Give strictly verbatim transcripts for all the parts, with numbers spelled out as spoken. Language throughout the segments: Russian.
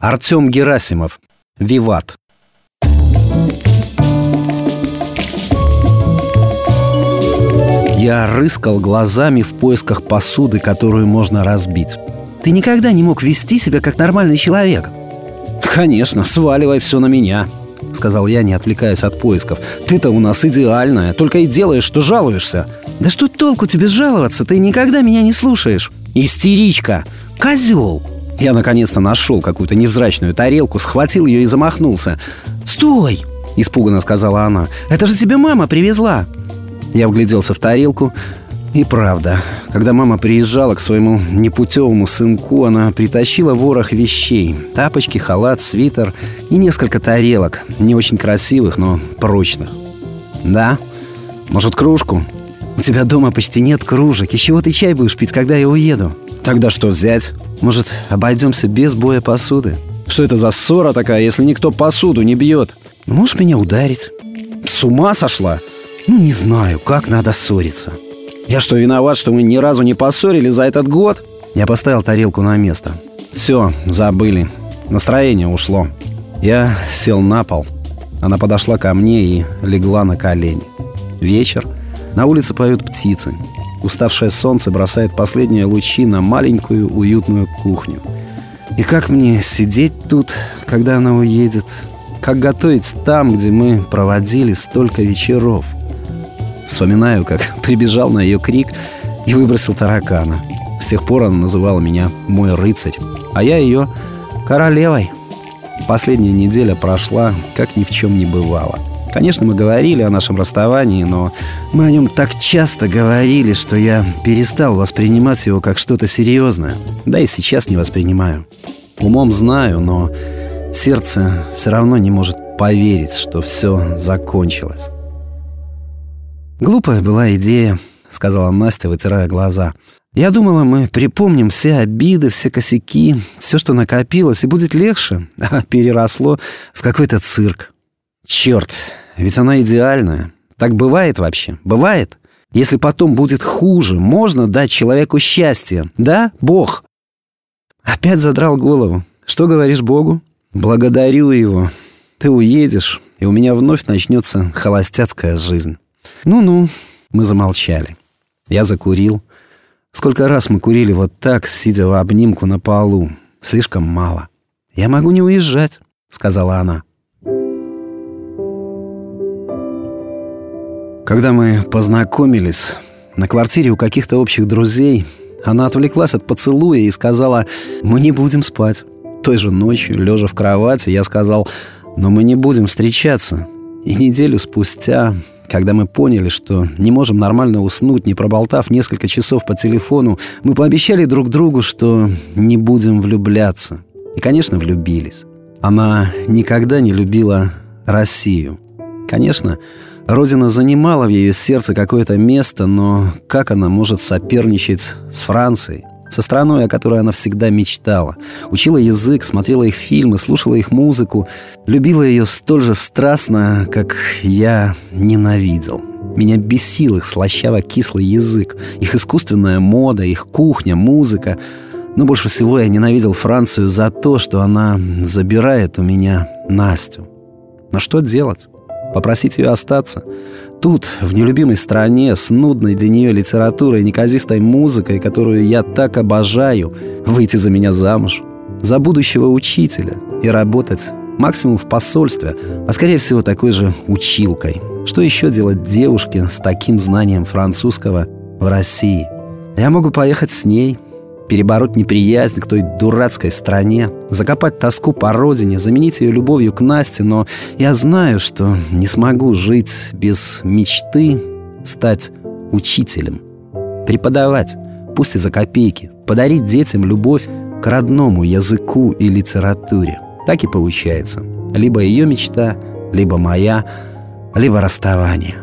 Артем Герасимов. «Виват». Я рыскал глазами в поисках посуды, которую можно разбить. Ты никогда не мог вести себя как нормальный человек? «Конечно, сваливай все на меня», — сказал я, не отвлекаясь от поисков. «Ты-то у нас идеальная, только и делаешь, что жалуешься». «Да что толку тебе жаловаться? Ты никогда меня не слушаешь». «Истеричка! Козел!» Я наконец-то нашел какую-то невзрачную тарелку, схватил ее и замахнулся. «Стой!» — испуганно сказала она. «Это же тебе мама привезла!» Я вгляделся в тарелку. И правда, когда мама приезжала к своему непутевому сынку, она притащила ворох вещей: тапочки, халат, свитер и несколько тарелок, не очень красивых, но прочных. «Да? Может, кружку?» «У тебя дома почти нет кружек. Из чего ты чай будешь пить, когда я уеду?» «Тогда что взять? Может, обойдемся без боя посуды?» «Что это за ссора такая, если никто посуду не бьет?» «Можешь меня ударить?» «С ума сошла?» «Ну, не знаю, как надо ссориться». «Я что, виноват, что мы ни разу не поссорили за этот год?» Я поставил тарелку на место. «Все, забыли. Настроение ушло». Я сел на пол. Она подошла ко мне и легла на колени. Вечер. На улице поют птицы. Уставшее солнце бросает последние лучи на маленькую уютную кухню. И как мне сидеть тут, когда она уедет? Как готовить там, где мы проводили столько вечеров? Вспоминаю, как прибежал на ее крик и выбросил таракана. С тех пор она называла меня «мой рыцарь», а я ее «королевой». Последняя неделя прошла, как ни в чем не бывало. Конечно, мы говорили о нашем расставании, но мы о нем так часто говорили, что я перестал воспринимать его как что-то серьезное. Да и сейчас не воспринимаю. Умом знаю, но сердце все равно не может поверить, что все закончилось. «Глупая была идея», — сказала Настя, вытирая глаза. «Я думала, мы припомним все обиды, все косяки, все, что накопилось, и будет легче, а переросло в какой-то цирк». «Черт, ведь она идеальная. Так бывает вообще? Бывает? Если потом будет хуже, можно дать человеку счастье, да, Бог?» Опять задрал голову. «Что говоришь Богу?» «Благодарю его. Ты уедешь, и у меня вновь начнется холостяцкая жизнь». «Ну-ну». Мы замолчали. Я закурил. Сколько раз мы курили вот так, сидя в обнимку на полу? Слишком мало. «Я могу не уезжать», — сказала она. Когда мы познакомились на квартире у каких-то общих друзей, она отвлеклась от поцелуя и сказала: «Мы не будем спать». Той же ночью, лежа в кровати, я сказал: «Но мы не будем встречаться». И неделю спустя, когда мы поняли, что не можем нормально уснуть, не проболтав несколько часов по телефону, мы пообещали друг другу, что не будем влюбляться. И, конечно, влюбились. Она никогда не любила Россию. Конечно, Родина занимала в ее сердце какое-то место, но как она может соперничать с Францией? Со страной, о которой она всегда мечтала. Учила язык, смотрела их фильмы, слушала их музыку. Любила ее столь же страстно, как я ненавидел. Меня бесил их слащаво-кислый язык, их искусственная мода, их кухня, музыка. Но больше всего я ненавидел Францию за то, что она забирает у меня Настю. Но что делать? Попросить ее остаться? Тут, в нелюбимой стране, с нудной для нее литературой, неказистой музыкой, которую я так обожаю, выйти за меня замуж, за будущего учителя и работать максимум в посольстве, а скорее всего такой же училкой. Что еще делать девушке с таким знанием французского в России? Я могу поехать с ней, перебороть неприязнь к той дурацкой стране, закопать тоску по родине, заменить ее любовью к Насте, но я знаю, что не смогу жить без мечты стать учителем, преподавать, пусть и за копейки, подарить детям любовь к родному языку и литературе. Так и получается. Либо ее мечта, либо моя, либо расставание.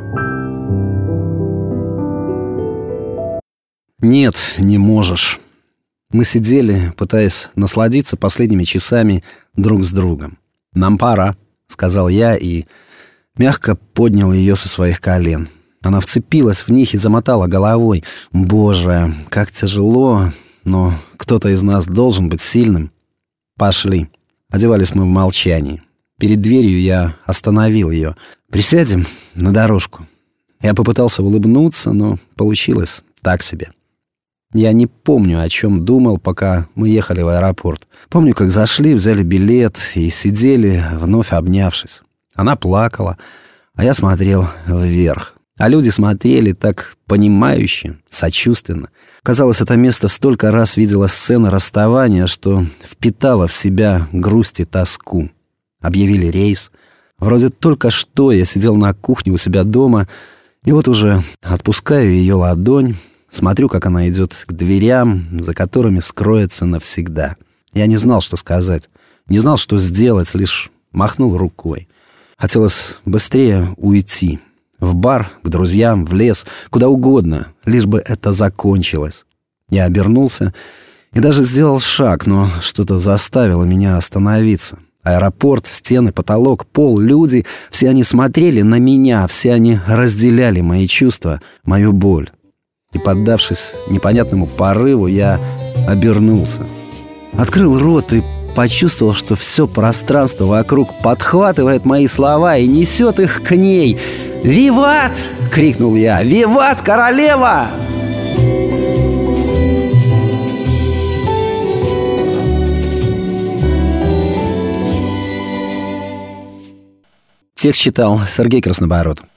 Нет, не можешь. Мы сидели, пытаясь насладиться последними часами друг с другом. «Нам пора», — сказал я и мягко поднял ее со своих колен. Она вцепилась в них и замотала головой. «Боже, как тяжело, но кто-то из нас должен быть сильным». «Пошли», Одевались мы в молчании. Перед дверью я остановил ее. «Присядем на дорожку». Я попытался улыбнуться, но получилось так себе. Я не помню, о чем думал, пока мы ехали в аэропорт. Помню, как зашли, взяли билет и сидели, вновь обнявшись. Она плакала, а я смотрел вверх. А люди смотрели так понимающе, сочувственно. Казалось, это место столько раз видело сцены расставания, что впитало в себя грусть и тоску. Объявили рейс. Вроде только что я сидел на кухне у себя дома, и вот уже отпускаю ее ладонь, смотрю, как она идет к дверям, за которыми скроется навсегда. Я не знал, что сказать, не знал, что сделать, лишь махнул рукой. Хотелось быстрее уйти. В бар, к друзьям, в лес, куда угодно, лишь бы это закончилось. Я обернулся и даже сделал шаг, но что-то заставило меня остановиться. Аэропорт, стены, потолок, пол, люди — все они смотрели на меня, все они разделяли мои чувства, мою боль. И, поддавшись непонятному порыву, я обернулся. Открыл рот и почувствовал, что все пространство вокруг подхватывает мои слова и несет их к ней. «Виват!» — крикнул я. «Виват, королева!» Текст читал Сергей Краснобород.